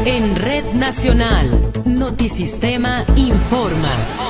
En Red Nacional, Notisistema informa.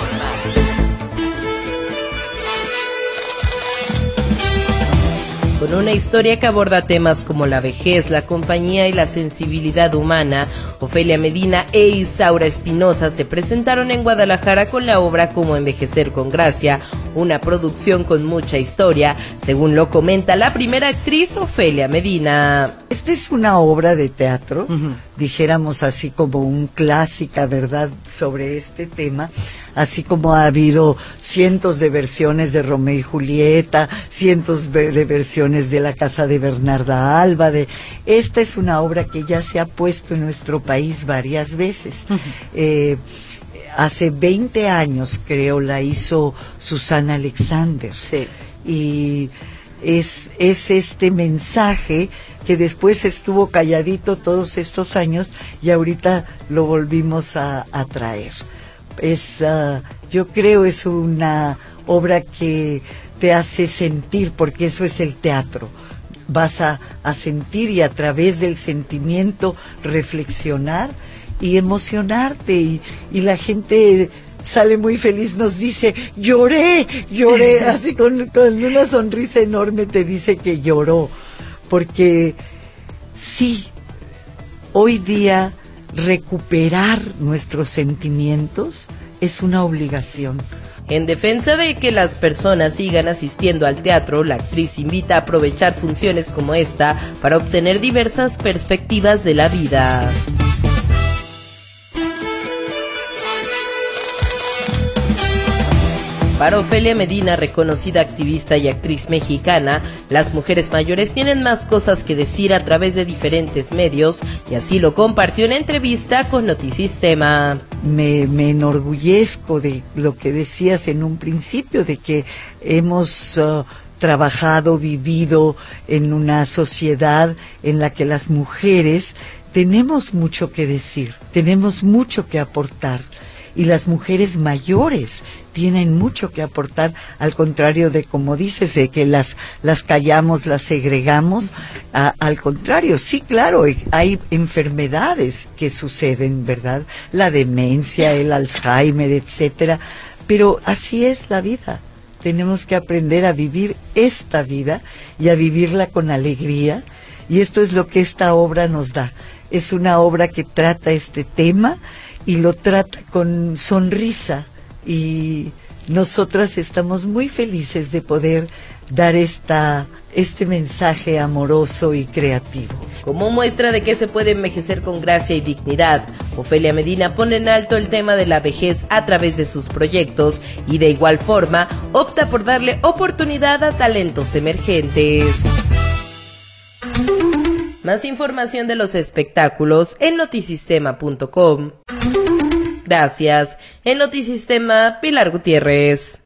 Con una historia que aborda temas como la vejez, la compañía y la sensibilidad humana, Ofelia Medina e Isaura Espinosa se presentaron en Guadalajara con la obra Cómo envejecer con gracia, una producción con mucha historia, según lo comenta la primera actriz Ofelia Medina. Esta es una obra de teatro, dijéramos así como un clásica, ¿verdad?, sobre este tema, así como ha habido cientos de versiones de Romeo y Julieta, cientos de versiones de La Casa de Bernarda Alba. Esta es una obra que ya se ha puesto en nuestro país varias veces. Hace 20 años, creo, la hizo Susana Alexander. Sí. Y es este mensaje que después estuvo calladito todos estos años y ahorita lo volvimos a traer. Yo creo es una obra que te hace sentir, porque eso es el teatro. Vas a sentir y a través del sentimiento reflexionar y emocionarte y la gente sale muy feliz, nos dice lloré, así con una sonrisa enorme te dice que lloró, porque sí, hoy día recuperar nuestros sentimientos es una obligación. En defensa de que las personas sigan asistiendo al teatro, la actriz invita a aprovechar funciones como esta para obtener diversas perspectivas de la vida. Para Ofelia Medina, reconocida activista y actriz mexicana, las mujeres mayores tienen más cosas que decir a través de diferentes medios, y así lo compartió en entrevista con Notisistema. Me enorgullezco de lo que decías en un principio, de que hemos trabajado, vivido en una sociedad en la que las mujeres tenemos mucho que decir, tenemos mucho que aportar. Y las mujeres mayores tienen mucho que aportar, al contrario de, como dices, de que las callamos, las segregamos. Al contrario, sí, claro, hay enfermedades que suceden, ¿verdad? La demencia, el Alzheimer, etcétera. Pero así es la vida. Tenemos que aprender a vivir esta vida y a vivirla con alegría. Y esto es lo que esta obra nos da. Es una obra que trata este tema y lo trata con sonrisa, y nosotras estamos muy felices de poder dar este mensaje amoroso y creativo. Como muestra de que se puede envejecer con gracia y dignidad, Ofelia Medina pone en alto el tema de la vejez a través de sus proyectos y de igual forma opta por darle oportunidad a talentos emergentes. Más información de los espectáculos en notisistema.com. Gracias. En Notisistema, Pilar Gutiérrez.